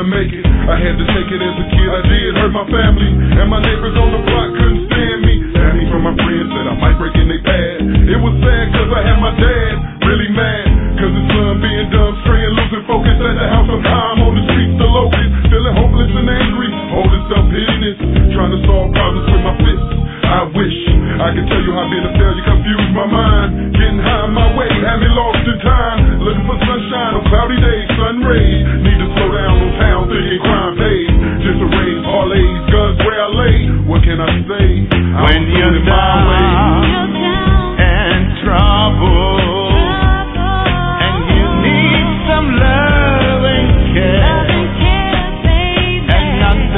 make it. I had to take it as a kid. I did hurt my family, and my neighbors on the block couldn't stand me. Danny from my friends said I might break in their pad. It was sad cause I had my dad really mad, cause his son being dumb, straying, losing focus at the house of time on the streets, the locust, feeling hopeless and angry, holding self-pitiness, trying to solve problems with my fists. I wish I could tell you how being a failure confused my mind. Getting high my way had me lost in time, looking for sunshine on cloudy days, sun rays. Need to slow down on town, thinking crime pays. Just a raise, parlays, guns where I lay. What can I say? When you're down and trouble, and you need some love and care, and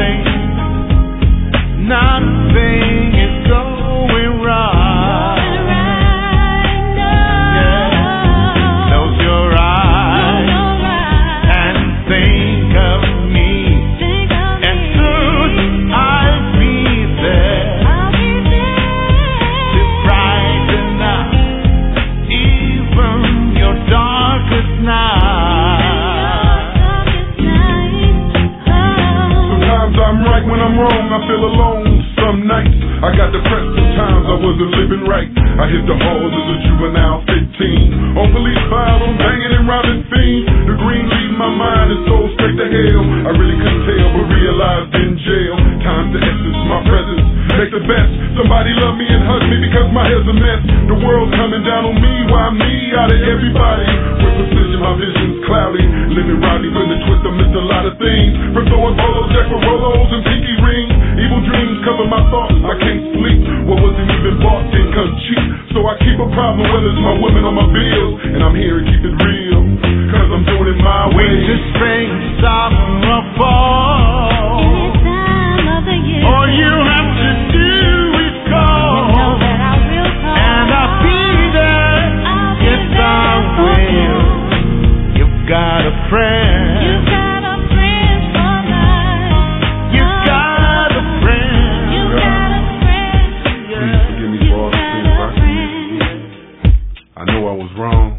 nothing is going right. Close your eyes and think of me, and soon I'll be there to brighten up even your darkest night. Sometimes I'm right when I'm wrong, I feel alone. Some nights I got depressed, sometimes I wasn't living right. I hit the halls as a juvenile 15, on police file, on banging and robbing fiends. The green leaving my mind and soul straight to hell. I really couldn't tell but realized in jail, time to essence my presence, make the best. Somebody love me and hug me because my hair's a mess. The world's coming down on me, why me out of everybody? With precision my vision's cloudy, living Rodney with the twist I missed a lot of things, from throwing polos, Jack Rolos and pinky rings. Evil dreams cover my thoughts, I can't sleep. What wasn't even bought didn't come cheap. So I keep a problem, whether it's my women or my bills, and I'm here to keep it real, cause I'm doing it my way. Winter, spring, summer, or fall, any time of the year, all you have to do is call, you know that I will call, and I'll be there. Yes, I will. You've got a friend. You've got a friend for life. You've got a friend. You've got a friend. Please forgive me for all the things I committed. I know I was wrong.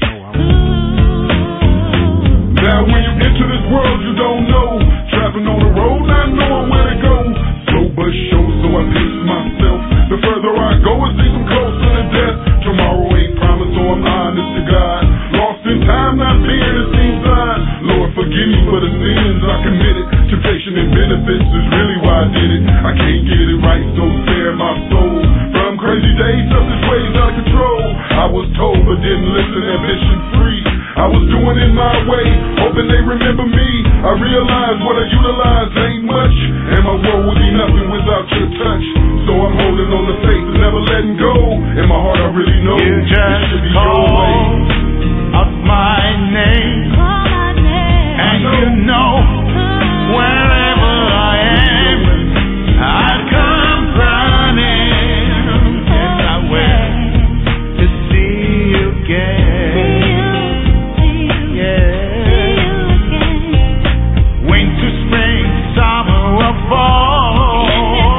Now when you enter this world you don't know, traveling on the road not knowing where to go. Slow but sure, so I pace myself. The further I go it seems I'm closer to death. Tomorrow ain't promised, so I'm honest to God. Lost in time, not being it seems odd. Lord forgive me for the sins I committed. Temptation and benefits is really why I did it. I can't get it right, so spare my soul. From crazy days, selfish ways out of control. I was told but didn't listen, ambition free. I was doing it my way, hoping they remember me. I realized what I utilized ain't much, and my world would be nothing without your touch. So I'm holding on to faith and never letting go. In my heart I really know You it just should be your call way. out my name, Call my name. and you know wherever I am, I'll come running. Yes, I will, to see you again. Winter, spring, summer, or fall,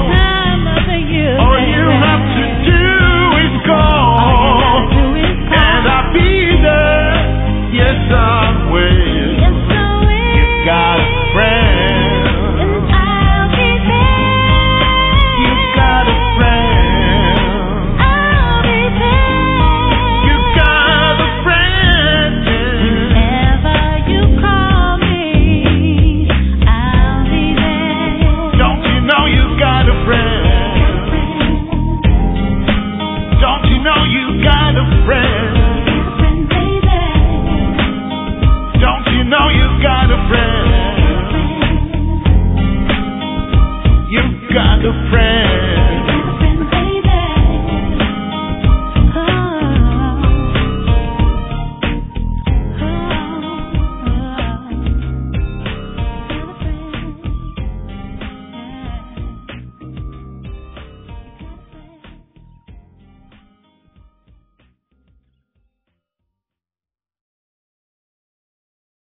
all you have to do is call, and I'll be there. Yes, I will. You've got a friend.